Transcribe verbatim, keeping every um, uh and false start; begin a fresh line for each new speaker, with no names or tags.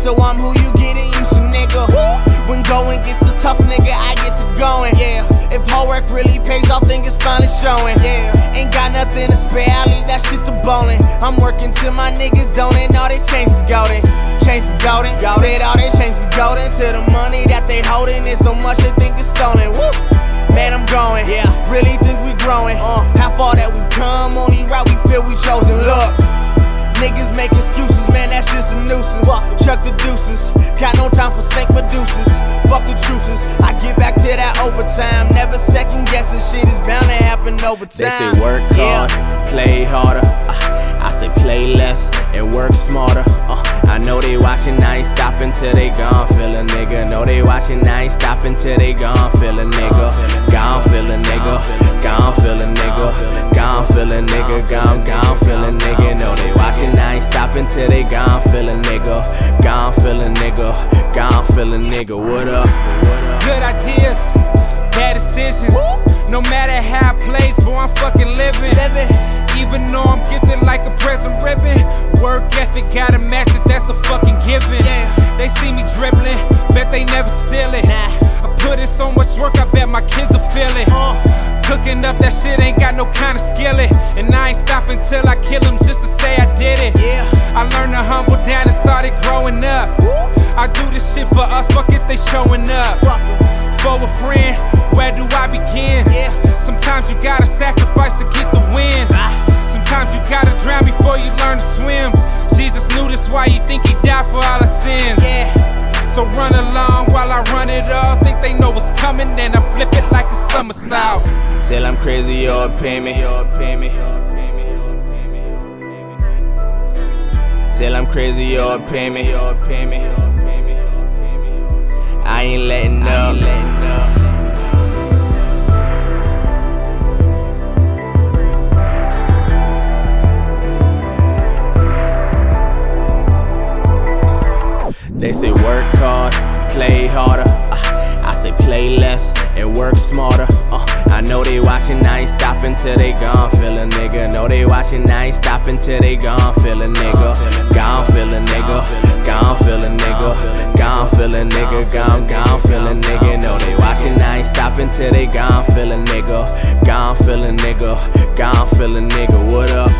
so I'm who you getting used to, nigga. When going gets so tough, nigga, I get to going. Yeah, if hard work really pays off, think it's finally showing. Yeah, ain't got nothing to spare, I leave that shit to bowling. I'm working till my niggas don't, and all they chains is golden. Chains is golden, said all they chains is golden. To the money that they holding, it's so much they think it's stolen. Woo! Man, I'm going, yeah, really think we growing. uh, How far that we've come, only route we feel we chosen. Look, niggas make excuses, man, that's just a nuisance. Chuck the deuces, got no time for snake producers. Fuck the truces, I get back to that overtime. Never second guessing, shit is bound to happen over time.
They say work hard,
yeah.
play harder. uh, I say play less and work smarter. uh, I know they watching, I ain't stopping till they gone. Feel a nigga, know they watching, I ain't stopping till they gone. Feel a nigga, gone feel a nigga, gone feel a nigga, gone feel a nigga, gone, gone feel a nigga. Know they watching, I ain't stopping till they gone. Feel a nigga, gone feel a nigga, gone feel a nigga. What up?
Good ideas, bad decisions. No matter how it plays, boy, I'm fucking living. Even though I'm gifted like a present ribbon. Work ethic, gotta match it, that's a fucking given. They see me dribbling, bet they never steal it. I put in so much work, I bet my kids will feel it. Cooking up that shit ain't got no kind of skillet. And I ain't stopping till I kill them just to say I did it. I learned to humble down and started growing up. I do this shit for us, fuck it, they showing up. For a friend, where do I begin? Sometimes you gotta sacrifice to get the win. Sometimes you gotta drown before you learn to swim. Jesus knew this, why you think he died for all our sins. So run along while I run it all. Think they know what's coming, then I flip it like a somersault.
Till I'm crazy, you'll pay me. Till I'm crazy, you'll pay me. I ain't letting up. They say work hard, play harder. uh, I say play less and work smarter. uh, I know they watching, I ain't stopping till they gone. Feel a nigga, know they watching, I ain't stopping till they gone. Feel a nigga, gone feel a nigga, gone feel a nigga, gone feel a nigga, gone, gone feel a nigga. Know they watching, I ain't stopping till they gone. Feel a nigga, gone feel a nigga, gone feel a nigga. What up?